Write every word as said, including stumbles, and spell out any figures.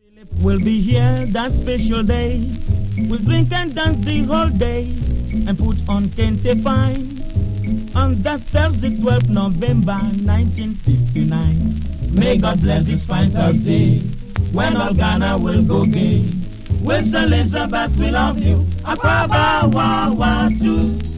Philip will be here that special day. We'll drink and dance the whole day and put on Kente Fine on that Thursday, twelfth November nineteen fifty-nine. May God bless this fine Thursday when all Ghana will go gay. With Elizabeth, we love you. Akwaba, wa, wa, too.